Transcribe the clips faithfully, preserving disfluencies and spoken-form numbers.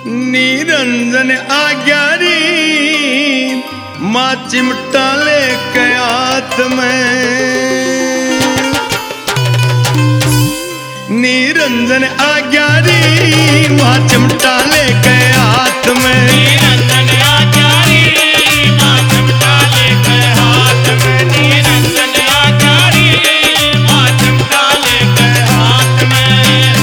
निरंजन आज्ञा री माँ चिमटा लेके हाथ में, निरंजन आज्ञा री माँ चिमटा लेके हाथ में, निरंजन आज्ञा री माँ चिमटा लेके हाथ में, निरंजन आज्ञा री माँ चिमटा लेके हाथ में।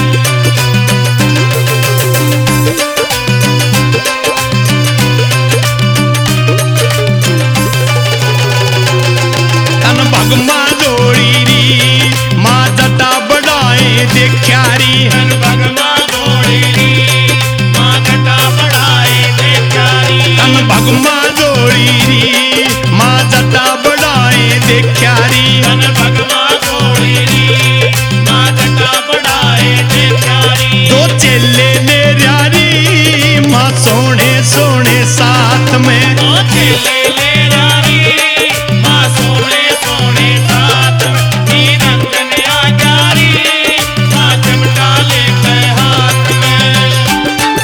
तन भगमा जोड़ी री माँ जटा बढ़ाए देखा री, तन भगमा जोड़ी री माँ जटा बढ़ाए देखा री, तन भगमा जोड़ी री माँ जटा बढ़ाए देखा री, तन भगवा जोड़ी री माँ जटा बढ़ाए देखा री। दो चेले ले री माँ सोने सोने साथ में, ओ चेले ले रारी माँ सोने सोने साथ में, निरंजन आज्ञा री माँ चिमटा लेके हाथ में।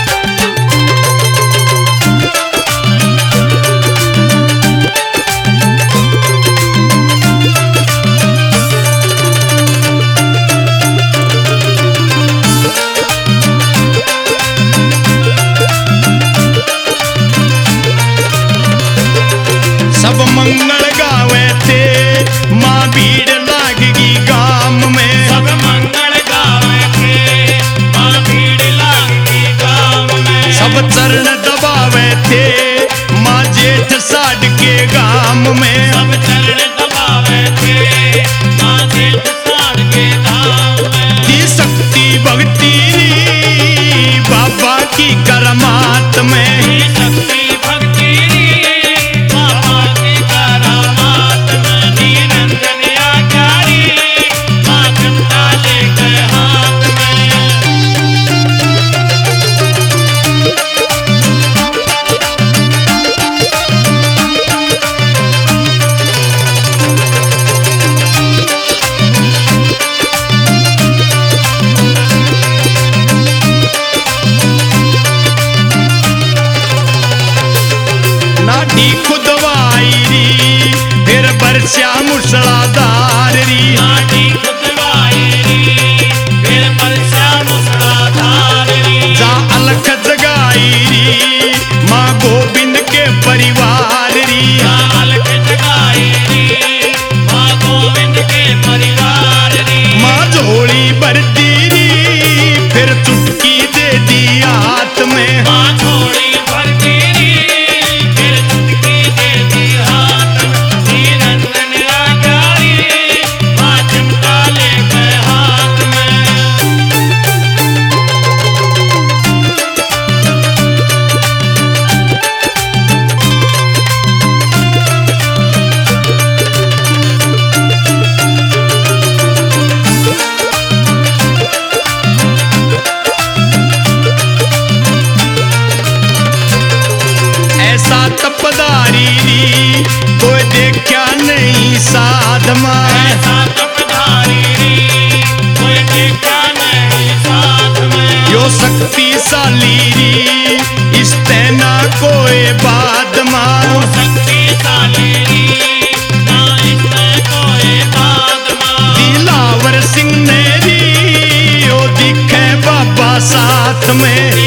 सब मंगल गावे थे माँ भीड़ लागगी गाम में, सब मंगल गावे थे माँ भीड़ लागती गाँव में, सब चरण दबावे थे माँ जेठ साड के गाम में, सब चरण दबावे थे माँ जेठ साड़ के धाम में। दी शक्ति भक्ति री बाबा की करमात में, दी शक्ति भक्ति री बाबा की करामात में, निरंजन आज्ञा री माँ चिमटा लेके हाथ में। नाटी खुदवाई री फिर बरस्या मूसलाधार री, नाटी खुदवाई री फिर बरसा मूसलाधार री, जा अलख जगाई री माँ गोविंद के परिवार री, अलख जगाई री माँ गोविंद के परिवार री, माँ झोली भर दी री फिर चुटकी दे दी हाथ में, माँ छोड़ी भरती री फिर चुटकी दे दी हाथ में, निरंजन आज्ञा री माँ चिमटा लेके हाथ में। ऐसा तपदारी री कोई देखा नहीं साधमा, ऐसा तपधारी री कोई देखा नहीं साथ में, यो शक्तिशाली री इस तेना कोई बाद माँ, शक्तिशाली री ना इसमें कोई बात माँ, दिलावर सिंह ने री ओ दिखे बाबा साथ में,